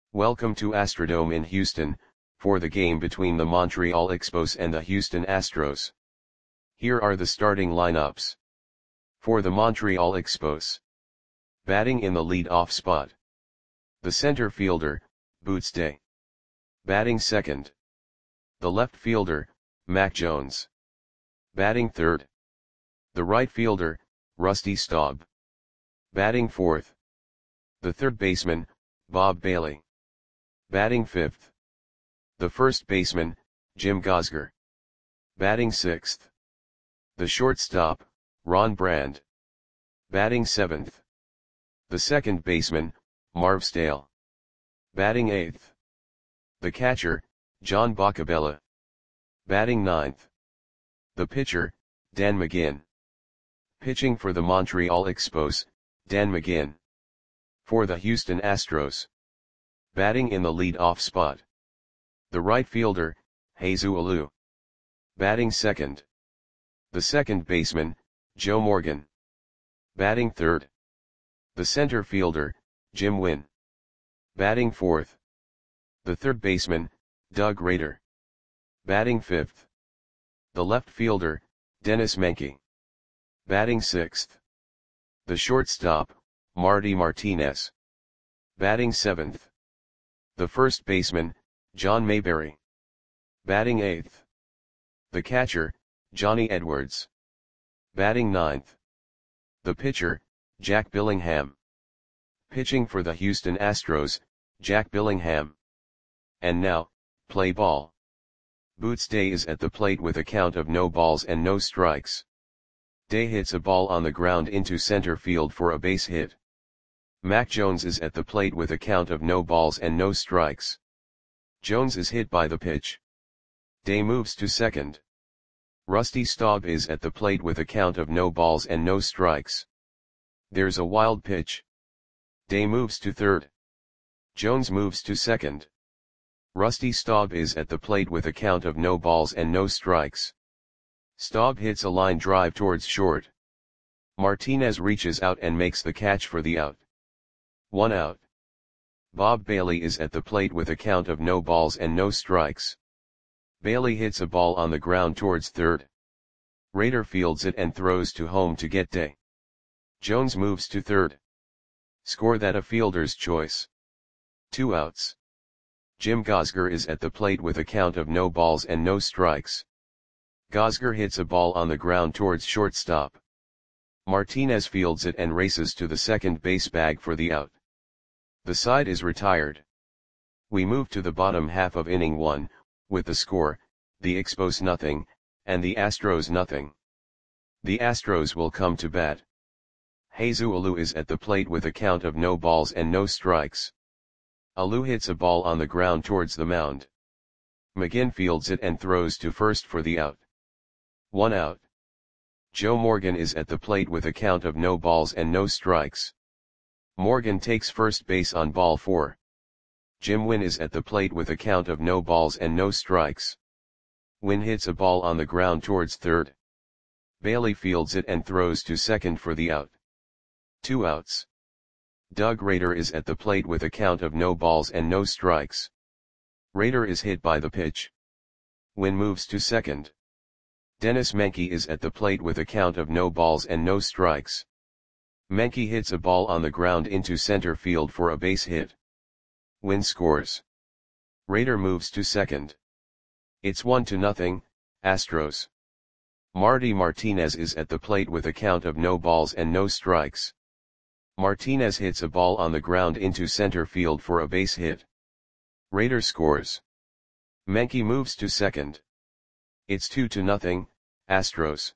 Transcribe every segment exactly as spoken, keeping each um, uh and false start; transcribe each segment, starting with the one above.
Welcome to Astrodome in Houston, for the game between the Montreal Expos and the Houston Astros. Here are the starting lineups. For the Montreal Expos. Batting in the lead-off spot. The center fielder, Boots Day. Batting second. The left fielder, Mac Jones. Batting third. The right fielder, Rusty Staub. Batting fourth. The third baseman, Bob Bailey. Batting fifth. The first baseman, Jim Gosger. Batting sixth. The shortstop, Ron Brand. Batting seventh. The second baseman, Marv Stale. Batting eighth. The catcher, John Boccabella. Batting ninth. The pitcher, Dan McGinn. Pitching for the Montreal Expos, Dan McGinn. For the Houston Astros. Batting in the lead-off spot. The right fielder, Jesus Alou. Batting second. The second baseman, Joe Morgan. Batting third. The center fielder, Jim Wynn. Batting fourth. The third baseman, Doug Rader. Batting fifth. The left fielder, Dennis Menke. Batting sixth. The shortstop, Marty Martinez. Batting seventh. The first baseman, John Mayberry. Batting eighth. The catcher, Johnny Edwards. Batting ninth. The pitcher, Jack Billingham. Pitching for the Houston Astros, Jack Billingham. And now, play ball. Boots Day is at the plate with a count of no balls and no strikes. Day hits a ball on the ground into center field for a base hit. Mac Jones is at the plate with a count of no balls and no strikes. Jones is hit by the pitch. Day moves to second. Rusty Staub is at the plate with a count of no balls and no strikes. There's a wild pitch. Day moves to third. Jones moves to second. Rusty Staub is at the plate with a count of no balls and no strikes. Staub hits a line drive towards short. Martinez reaches out and makes the catch for the out. One out. Bob Bailey is at the plate with a count of no balls and no strikes. Bailey hits a ball on the ground towards third. Rader fields it and throws to home to get Day. Jones moves to third. Score that a fielder's choice. Two outs. Jim Gosger is at the plate with a count of no balls and no strikes. Gosger hits a ball on the ground towards shortstop. Martinez fields it and races to the second base bag for the out. The side is retired. We move to the bottom half of inning one, with the score, the Expos nothing, and the Astros nothing. The Astros will come to bat. Jesus Alou is at the plate with a count of no balls and no strikes. Alou hits a ball on the ground towards the mound. McGinn fields it and throws to first for the out. One out. Joe Morgan is at the plate with a count of no balls and no strikes. Morgan takes first base on ball four. Jim Wynn is at the plate with a count of no balls and no strikes. Wynn hits a ball on the ground towards third. Bailey fields it and throws to second for the out. Two outs. Doug Rader is at the plate with a count of no balls and no strikes. Rader is hit by the pitch. Wynn moves to second. Dennis Menke is at the plate with a count of no balls and no strikes. Menke hits a ball on the ground into center field for a base hit. Wynn scores. Rader moves to second. It's one to nothing, Astros. Marty Martinez is at the plate with a count of no balls and no strikes. Martinez hits a ball on the ground into center field for a base hit. Rader scores. Menke moves to second. It's two to nothing, Astros.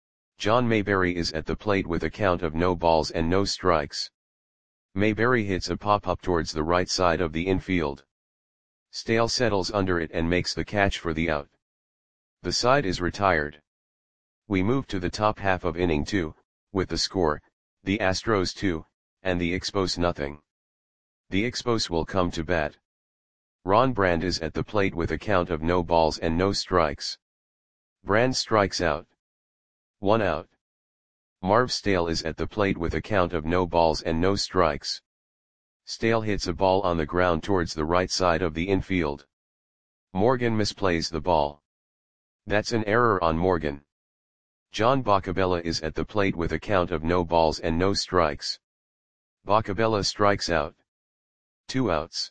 John Mayberry is at the plate with a count of no balls and no strikes. Mayberry hits a pop-up towards the right side of the infield. Stale settles under it and makes the catch for the out. The side is retired. We move to the top half of inning two, with the score, the Astros two, and the Expos nothing. The Expos will come to bat. Ron Brand is at the plate with a count of no balls and no strikes. Brand strikes out. One out. Marv Stale is at the plate with a count of no balls and no strikes. Stale hits a ball on the ground towards the right side of the infield. Morgan misplays the ball. That's an error on Morgan. John Boccabella is at the plate with a count of no balls and no strikes. Boccabella strikes out. Two outs.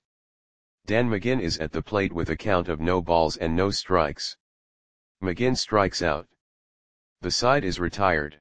Dan McGinn is at the plate with a count of no balls and no strikes. McGinn strikes out. The side is retired.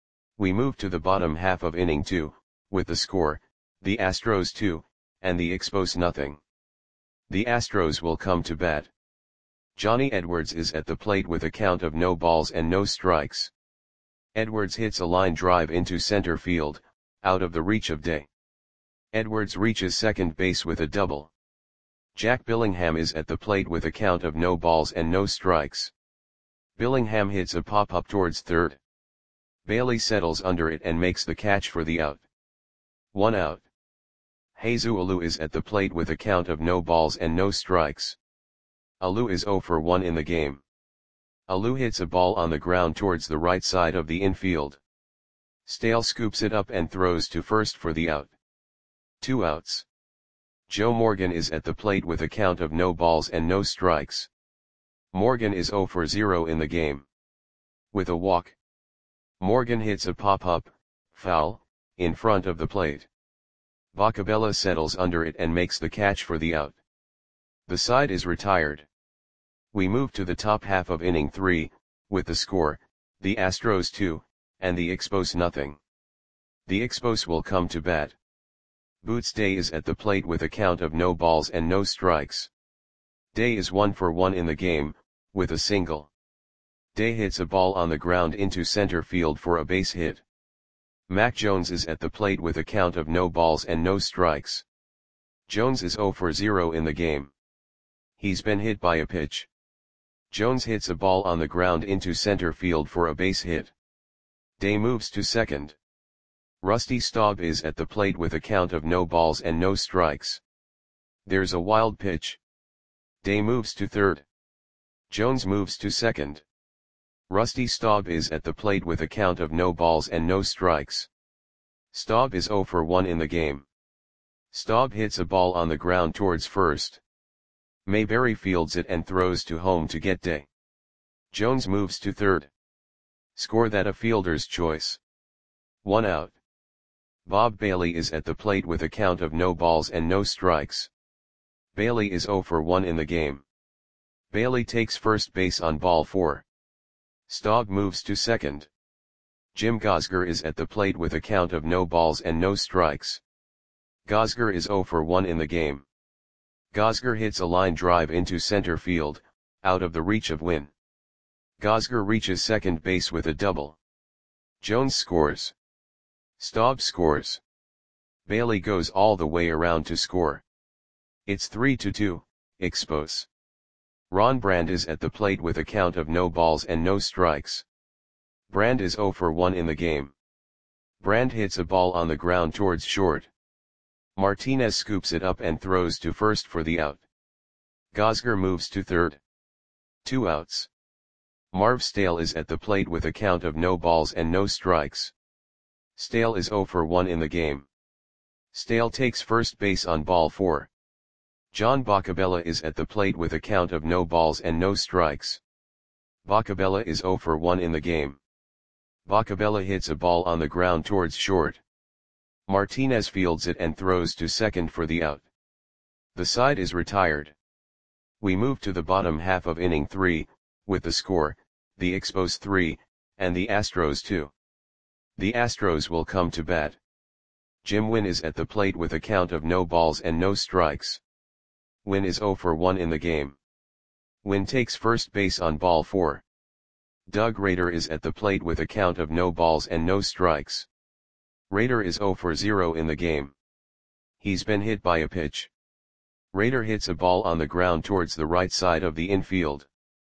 We move to the bottom half of inning two, with the score, the Astros two, and the Expos nothing. The Astros will come to bat. Johnny Edwards is at the plate with a count of no balls and no strikes. Edwards hits a line drive into center field, out of the reach of Day. Edwards reaches second base with a double. Jack Billingham is at the plate with a count of no balls and no strikes. Billingham hits a pop-up towards third. Bailey settles under it and makes the catch for the out. One out. Jesus Alou is at the plate with a count of no balls and no strikes. Alou is zero for one in the game. Alou hits a ball on the ground towards the right side of the infield. Stale scoops it up and throws to first for the out. Two outs. Joe Morgan is at the plate with a count of no balls and no strikes. Morgan is zero for zero in the game. With a walk. Morgan hits a pop-up, foul, in front of the plate. Boccabella settles under it and makes the catch for the out. The side is retired. We move to the top half of inning three, with the score, the Astros two, and the Expos nothing. The Expos will come to bat. Boots Day is at the plate with a count of no balls and no strikes. Day is one for one in the game, with a single. Day hits a ball on the ground into center field for a base hit. Mac Jones is at the plate with a count of no balls and no strikes. Jones is zero for zero in the game. He's been hit by a pitch. Jones hits a ball on the ground into center field for a base hit. Day moves to second. Rusty Staub is at the plate with a count of no balls and no strikes. There's a wild pitch. Day moves to third. Jones moves to second. Rusty Staub is at the plate with a count of no balls and no strikes. Staub is zero for one in the game. Staub hits a ball on the ground towards first. Mayberry fields it and throws to home to get Day. Jones moves to third. Score that a fielder's choice. One out. Bob Bailey is at the plate with a count of no balls and no strikes. Bailey is zero for one in the game. Bailey takes first base on ball four. Staub moves to second. Jim Gosger is at the plate with a count of no balls and no strikes. Gosger is zero for one in the game. Gosger hits a line drive into center field, out of the reach of Wynn. Gosger reaches second base with a double. Jones scores. Staub scores. Bailey goes all the way around to score. It's three to two, Expos. Ron Brand is at the plate with a count of no balls and no strikes. Brand is zero for one in the game. Brand hits a ball on the ground towards short. Martinez scoops it up and throws to first for the out. Gosger moves to third. Two outs. Marv Stale is at the plate with a count of no balls and no strikes. Stale is zero for one in the game. Stale takes first base on ball four. John Boccabella is at the plate with a count of no balls and no strikes. Boccabella is zero for one in the game. Boccabella hits a ball on the ground towards short. Martinez fields it and throws to second for the out. The side is retired. We move to the bottom half of inning three, with the score, the Expos three, and the Astros two. The Astros will come to bat. Jim Wynn is at the plate with a count of no balls and no strikes. Wynn is zero for one in the game. Wynn takes first base on ball four. Doug Rader is at the plate with a count of no balls and no strikes. Rader is zero for zero in the game. He's been hit by a pitch. Rader hits a ball on the ground towards the right side of the infield.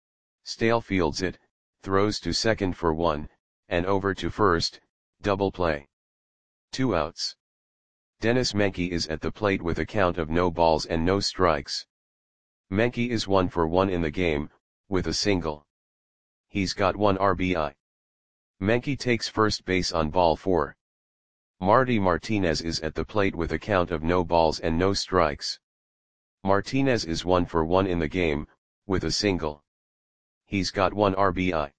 Stale fields it, throws to second for one, and over to first, double play. Two outs. Dennis Menke is at the plate with a count of no balls and no strikes. Menke is one for one in the game, with a single. He's got one R B I. Menke takes first base on ball four. Marty Martinez is at the plate with a count of no balls and no strikes. Martinez is one for one in the game, with a single. He's got one R B I.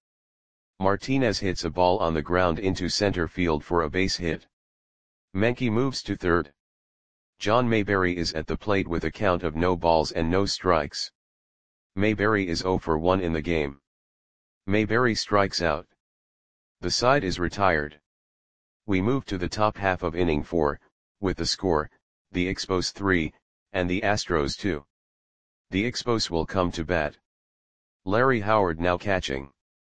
Martinez hits a ball on the ground into center field for a base hit. Menke moves to third. John Mayberry is at the plate with a count of no balls and no strikes. Mayberry is zero for one in the game. Mayberry strikes out. The side is retired. We move to the top half of inning four, with the score, the Expos three, and the Astros two. The Expos will come to bat. Larry Howard now catching.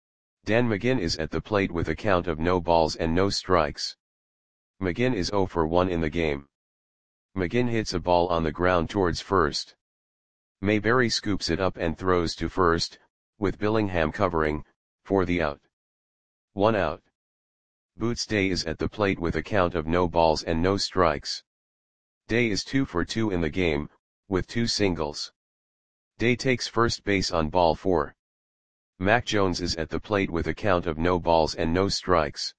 Dan McGinn is at the plate with a count of no balls and no strikes. McGinn is zero for one in the game. McGinn hits a ball on the ground towards first. Mayberry scoops it up and throws to first, with Billingham covering, for the out. One out. Boots Day is at the plate with a count of no balls and no strikes. Day is two for two in the game, with two singles. Day takes first base on ball four. Mac Jones is at the plate with a count of no balls and no strikes.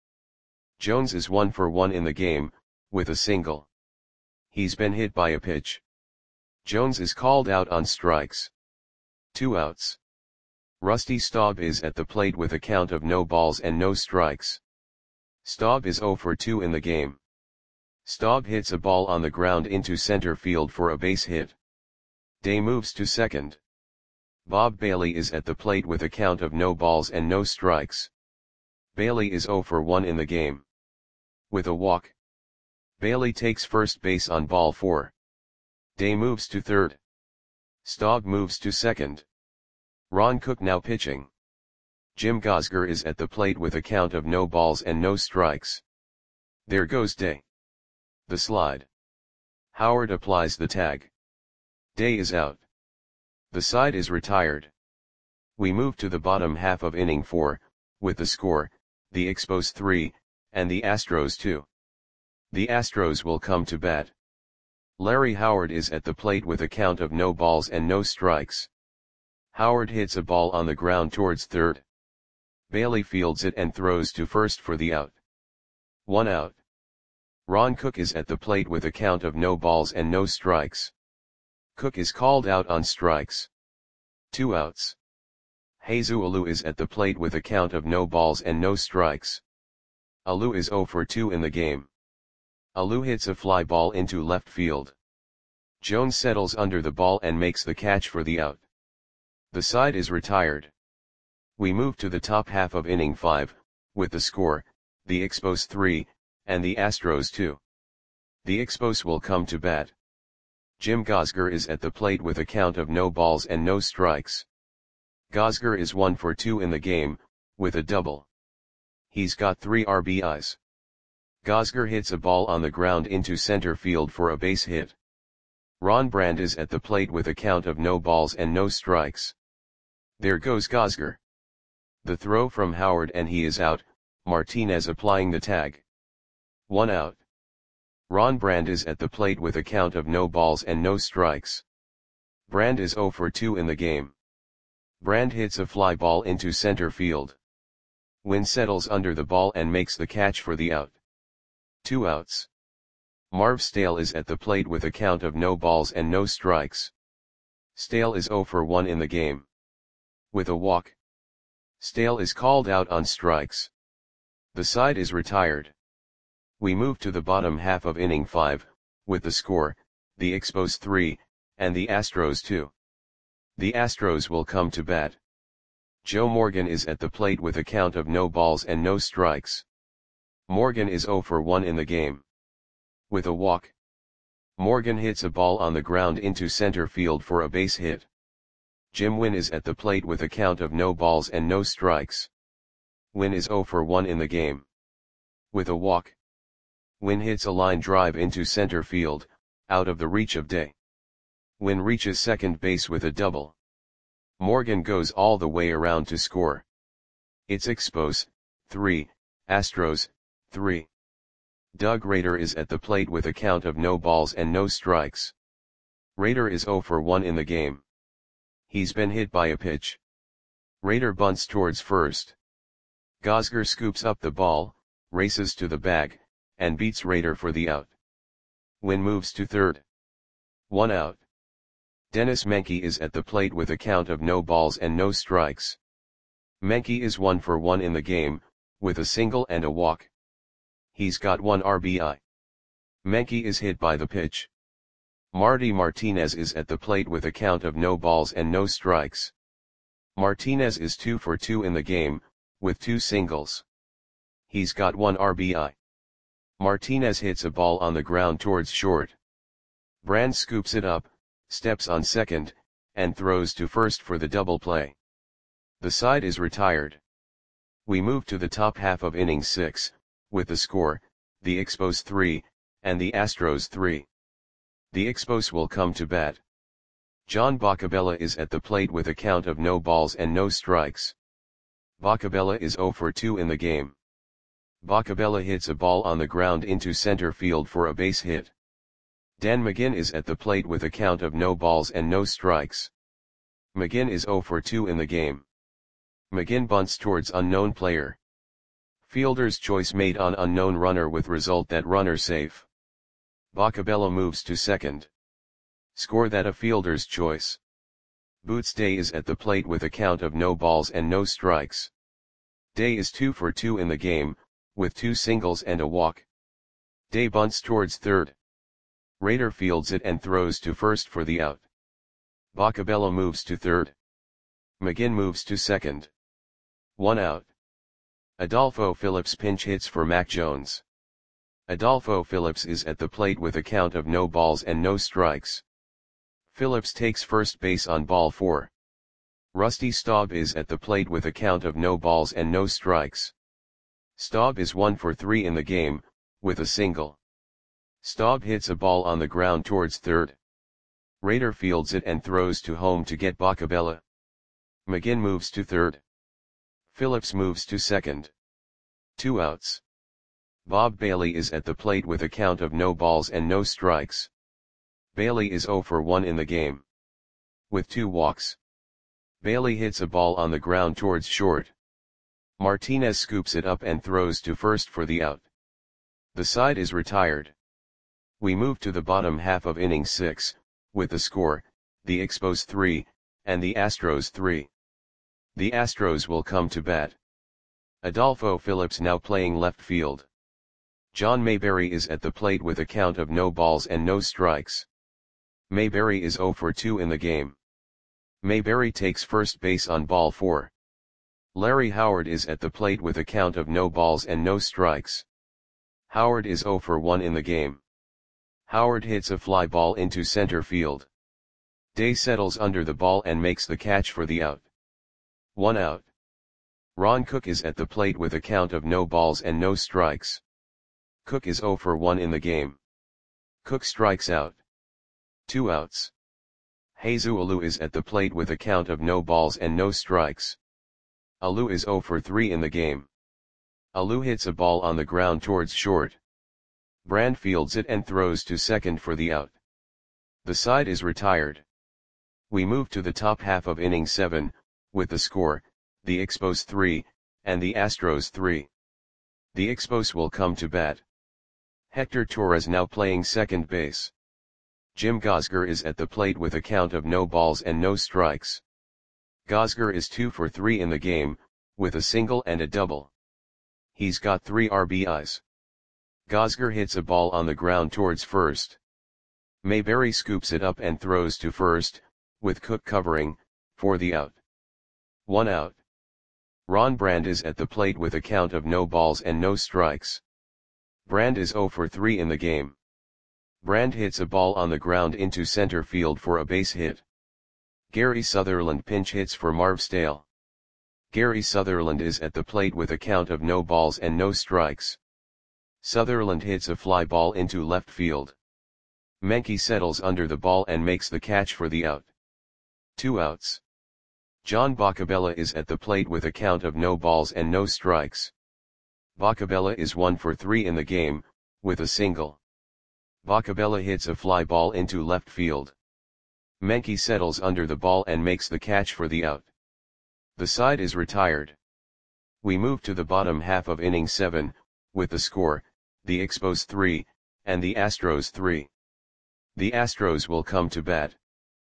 Jones is one for one in the game, with a single. He's been hit by a pitch. Jones is called out on strikes. Two outs. Rusty Staub is at the plate with a count of no balls and no strikes. Staub is zero for two in the game. Staub hits a ball on the ground into center field for a base hit. Day moves to second. Bob Bailey is at the plate with a count of no balls and no strikes. Bailey is zero for one in the game. With a walk. Bailey takes first base on ball four. Day moves to third. Staub moves to second. Ron Cook now pitching. Jim Gosger is at the plate with a count of no balls and no strikes. There goes Day. The slide. Howard applies the tag. Day is out. The side is retired. We move to the bottom half of inning four, with the score, the Expos three, and the Astros two. The Astros will come to bat. Larry Howard is at the plate with a count of no balls and no strikes. Howard hits a ball on the ground towards third. Bailey fields it and throws to first for the out. One out. Ron Cook is at the plate with a count of no balls and no strikes. Cook is called out on strikes. Two outs. Jesus Alou is at the plate with a count of no balls and no strikes. Alou is zero for two in the game. Alou hits a fly ball into left field. Jones settles under the ball and makes the catch for the out. The side is retired. We move to the top half of inning five, with the score, the Expos three, and the Astros two. The Expos will come to bat. Jim Gosger is at the plate with a count of no balls and no strikes. Gosger is one for two in the game, with a double. He's got three R B Is. Gosger hits a ball on the ground into center field for a base hit. Ron Brand is at the plate with a count of no balls and no strikes. There goes Gosger. The throw from Howard and he is out, Martinez applying the tag. One out. Ron Brand is at the plate with a count of no balls and no strikes. Brand is zero for two in the game. Brand hits a fly ball into center field. Wynn settles under the ball and makes the catch for the out. Two outs. Marv Stale is at the plate with a count of no balls and no strikes. Stale is zero for one in the game. With a walk. Stale is called out on strikes. The side is retired. We move to the bottom half of inning five, with the score, the Expos three, and the Astros two. The Astros will come to bat. Joe Morgan is at the plate with a count of no balls and no strikes. Morgan is zero for one in the game. With a walk. Morgan hits a ball on the ground into center field for a base hit. Jim Wynn is at the plate with a count of no balls and no strikes. Wynn is zero for one in the game. With a walk. Wynn hits a line drive into center field, out of the reach of Day. Wynn reaches second base with a double. Morgan goes all the way around to score. It's Expos, three, Astros, three. Doug Rader is at the plate with a count of no balls and no strikes. Rader is zero for one in the game. He's been hit by a pitch. Rader bunts towards first. Gosger scoops up the ball, races to the bag, and beats Raider for the out. Win moves to third. One out. Dennis Menke is at the plate with a count of no balls and no strikes. Menke is one for one in the game, with a single and a walk. He's got one R B I. Menke is hit by the pitch. Marty Martinez is at the plate with a count of no balls and no strikes. Martinez is two for two in the game, with two singles. He's got one R B I. Martinez hits a ball on the ground towards short. Brand scoops it up, steps on second, and throws to first for the double play. The side is retired. We move to the top half of inning six, with the score, the Expos three, and the Astros three. The Expos will come to bat. John Boccabella is at the plate with a count of no balls and no strikes. Boccabella is zero for two in the game. Boccabella hits a ball on the ground into center field for a base hit. Dan McGinn is at the plate with a count of no balls and no strikes. McGinn is zero for two in the game. McGinn bunts towards unknown player. Fielder's choice made on unknown runner with result that runner safe. Boccabella moves to second. Score that a fielder's choice. Boots Day is at the plate with a count of no balls and no strikes. Day is two for two in the game, with two singles and a walk. Day bunts towards third. Raider fields it and throws to first for the out. Boccabella moves to third. McGinn moves to second. One out. Adolfo Phillips pinch hits for Mac Jones. Adolfo Phillips is at the plate with a count of no balls and no strikes. Phillips takes first base on ball four. Rusty Staub is at the plate with a count of no balls and no strikes. Staub is one for three in the game, with a single. Staub hits a ball on the ground towards third. Raider fields it and throws to home to get Boccabella. McGinn moves to third. Phillips moves to second. Two outs. Bob Bailey is at the plate with a count of no balls and no strikes. Bailey is zero for one in the game. With two walks. Bailey hits a ball on the ground towards short. Martinez scoops it up and throws to first for the out. The side is retired. We move to the bottom half of inning six, with the score, the Expos three, and the Astros three. The Astros will come to bat. Adolfo Phillips now playing left field. John Mayberry is at the plate with a count of no balls and no strikes. Mayberry is zero for two in the game. Mayberry takes first base on ball four. Larry Howard is at the plate with a count of no balls and no strikes. Howard is zero for one in the game. Howard hits a fly ball into center field. Day settles under the ball and makes the catch for the out. One out. Ron Cook is at the plate with a count of no balls and no strikes. Cook is zero for one in the game. Cook strikes out. Two outs. Jesus Alou is at the plate with a count of no balls and no strikes. Alou is zero for three in the game. Alou hits a ball on the ground towards short. Brand fields it and throws to second for the out. The side is retired. We move to the top half of inning seven, with the score, the Expos three, and the Astros three. The Expos will come to bat. Hector Torres now playing second base. Jim Gosger is at the plate with a count of no balls and no strikes. Gosger is two for three in the game, with a single and a double. He's got three R B Is. Gosger hits a ball on the ground towards first. Mayberry scoops it up and throws to first, with Cook covering, for the out. One out. Ron Brand is at the plate with a count of no balls and no strikes. Brand is zero for three in the game. Brand hits a ball on the ground into center field for a base hit. Gary Sutherland pinch hits for Marv Stale. Gary Sutherland is at the plate with a count of no balls and no strikes. Sutherland hits a fly ball into left field. Menke settles under the ball and makes the catch for the out. Two outs. John Boccabella is at the plate with a count of no balls and no strikes. Boccabella is one for three in the game, with a single. Boccabella hits a fly ball into left field. Menke settles under the ball and makes the catch for the out. The side is retired. We move to the bottom half of inning seven, with the score, the Expos three, and the Astros three. The Astros will come to bat.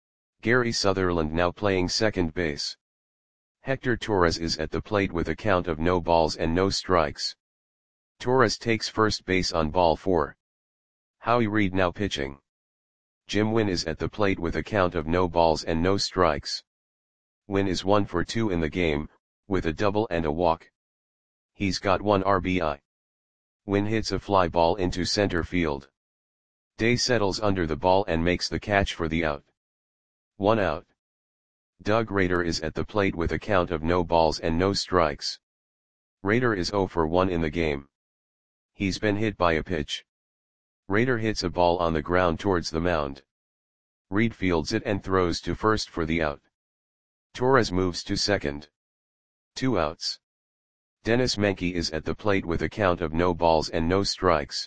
Gary Sutherland now playing second base. Hector Torres is at the plate with a count of no balls and no strikes. Torres takes first base on ball four. Howie Reed now pitching. Jim Wynn is at the plate with a count of no balls and no strikes. Wynn is one for two in the game, with a double and a walk. He's got one R B I. Wynn hits a fly ball into center field. Day settles under the ball and makes the catch for the out. One out. Doug Rader is at the plate with a count of no balls and no strikes. Rader is zero for one in the game. He's been hit by a pitch. Rader hits a ball on the ground towards the mound. Reed fields it and throws to first for the out. Torres moves to second. Two outs. Dennis Menke is at the plate with a count of no balls and no strikes.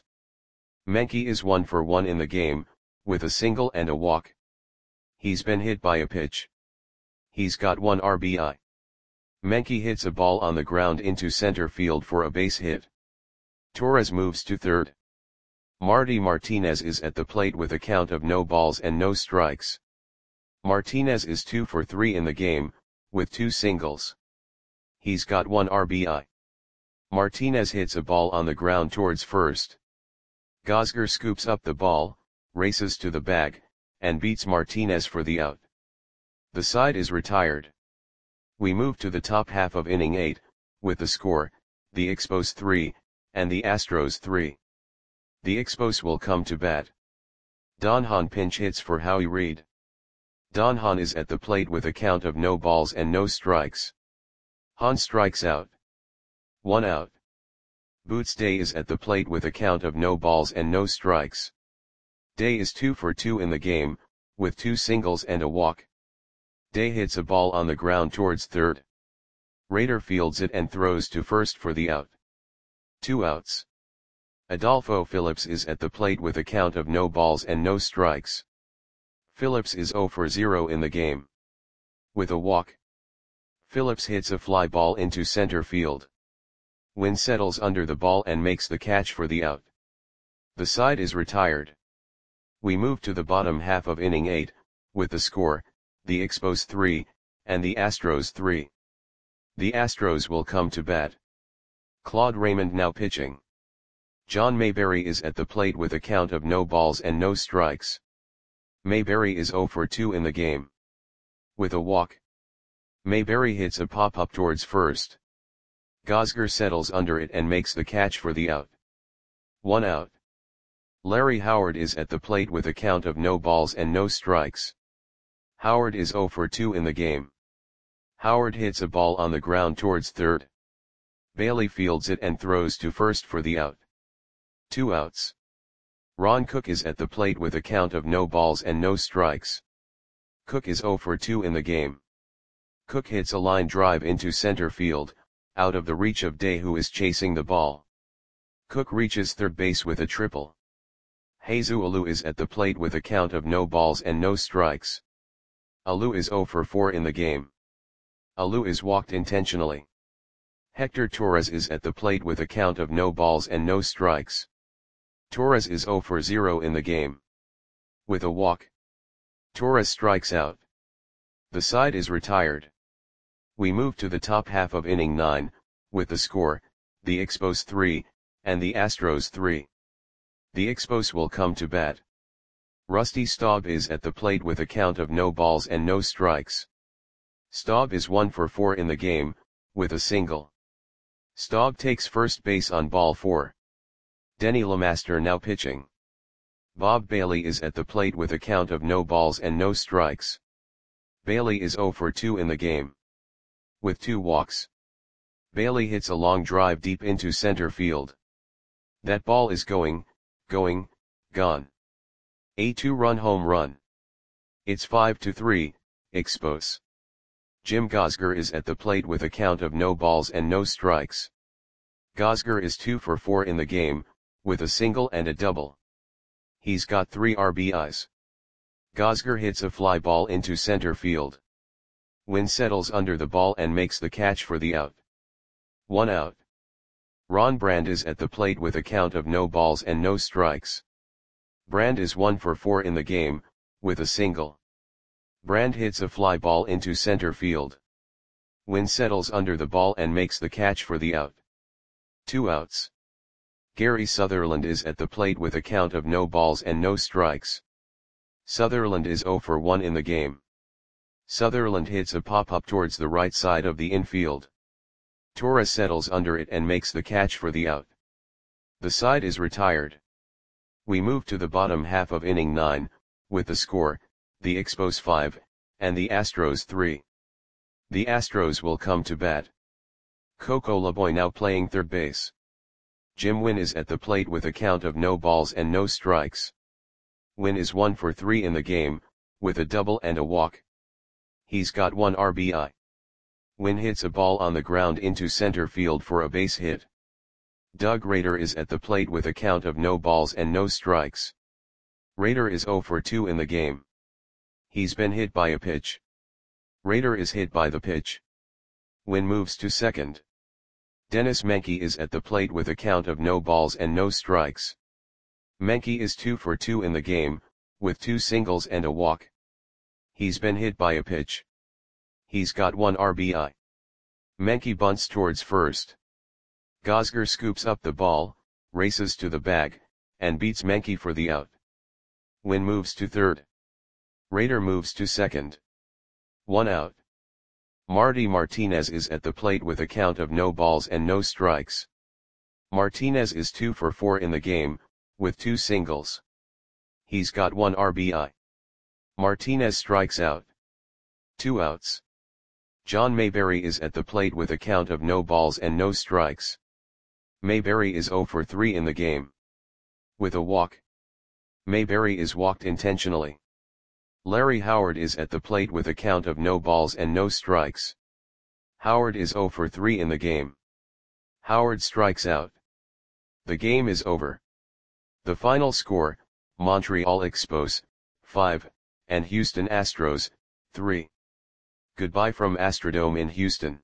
Menke is one for one in the game, with a single and a walk. He's been hit by a pitch. He's got one R B I. Menke hits a ball on the ground into center field for a base hit. Torres moves to third. Marty Martinez is at the plate with a count of no balls and no strikes. Martinez is two for three in the game, with two singles. He's got one R B I. Martinez hits a ball on the ground towards first. Gosger scoops up the ball, races to the bag, and beats Martinez for the out. The side is retired. We move to the top half of inning eight, with the score, the Expos three, and the Astros three. The Expos will come to bat. Don Hahn pinch hits for Howie Reed. Don Hahn is at the plate with a count of no balls and no strikes. Hahn strikes out. One out. Boots Day is at the plate with a count of no balls and no strikes. Day is two for two in the game, with two singles and a walk. Day hits a ball on the ground towards third. Rader fields it and throws to first for the out. Two outs. Adolfo Phillips is at the plate with a count of no balls and no strikes. Phillips is zero for zero in the game. With a walk. Phillips hits a fly ball into center field. Wynn settles under the ball and makes the catch for the out. The side is retired. We move to the bottom half of inning eight, with the score, the Expos three, and the Astros three. The Astros will come to bat. Claude Raymond now pitching. John Mayberry is at the plate with a count of no balls and no strikes. Mayberry is zero for two in the game. With a walk. Mayberry hits a pop-up towards first. Gosger settles under it and makes the catch for the out. One out. Larry Howard is at the plate with a count of no balls and no strikes. Howard is zero for two in the game. Howard hits a ball on the ground towards third. Bailey fields it and throws to first for the out. Two outs. Ron Cook is at the plate with a count of no balls and no strikes. Cook is zero for two in the game. Cook hits a line drive into center field, out of the reach of Day, who is chasing the ball. Cook reaches third base with a triple. Jesus Alou is at the plate with a count of no balls and no strikes. Alou is zero for four in the game. Alou is walked intentionally. Hector Torres is at the plate with a count of no balls and no strikes. Torres is zero for zero in the game. With a walk. Torres strikes out. The side is retired. We move to the top half of inning nine, with the score, the Expos three, and the Astros three. The Expos will come to bat. Rusty Staub is at the plate with a count of no balls and no strikes. Staub is one for four in the game, with a single. Staub takes first base on ball four. Denny LeMaster now pitching. Bob Bailey is at the plate with a count of no balls and no strikes. Bailey is zero for two in the game. With two walks. Bailey hits a long drive deep into center field. That ball is going, going, gone. A two-run home run. It's five to three, Expos. Jim Gosger is at the plate with a count of no balls and no strikes. Gosger is two for four in the game, with a single and a double. He's got three R B Is. Gosger hits a fly ball into center field. Wynn settles under the ball and makes the catch for the out. One out. Ron Brand is at the plate with a count of no balls and no strikes. Brand is one for four in the game, with a single. Brand hits a fly ball into center field. Wynn settles under the ball and makes the catch for the out. Two outs. Gary Sutherland is at the plate with a count of no balls and no strikes. Sutherland is zero for one in the game. Sutherland hits a pop-up towards the right side of the infield. Torres settles under it and makes the catch for the out. The side is retired. We move to the bottom half of inning nine, with the score, the Expos five, and the Astros three. The Astros will come to bat. Coco Laboy now playing third base. Jim Wynn is at the plate with a count of no balls and no strikes. Wynn is one for three in the game, with a double and a walk. He's got one R B I. Wynn hits a ball on the ground into center field for a base hit. Doug Rader is at the plate with a count of no balls and no strikes. Rader is zero for two in the game. He's been hit by a pitch. Rader is hit by the pitch. Wynn moves to second. Dennis Menke is at the plate with a count of no balls and no strikes. Menke is two for two in the game, with two singles and a walk. He's been hit by a pitch. He's got one R B I. Menke bunts towards first. Gosger scoops up the ball, races to the bag, and beats Menke for the out. Wynn moves to third. Rader moves to second. One out. Marty Martinez is at the plate with a count of no balls and no strikes. Martinez is two for four in the game, with two singles. He's got one R B I. Martinez strikes out. Two outs. John Mayberry is at the plate with a count of no balls and no strikes. Mayberry is zero for three in the game. With a walk. Mayberry is walked intentionally. Larry Howard is at the plate with a count of no balls and no strikes. Howard is zero for three in the game. Howard strikes out. The game is over. The final score, Montreal Expos, five, and Houston Astros, three. Goodbye from Astrodome in Houston.